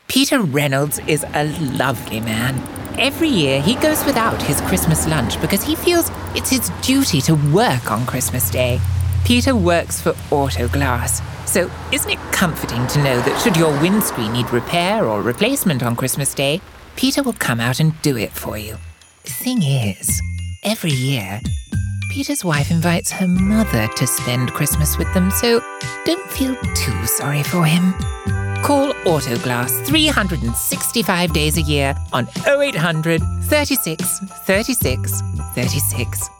Peter Reynolds is a lovely man. Every year he goes without his Christmas lunch because he feels it's his duty to work on Christmas Day. Peter works for Autoglass, so isn't it comforting to know that should your windscreen need repair or replacement on Christmas Day, Peter will come out and do it for you. The thing is, every year, Peter's wife invites her mother to spend Christmas with them, so don't feel too sorry for him. Call Autoglass 365 days a year on 0800 36 36 36.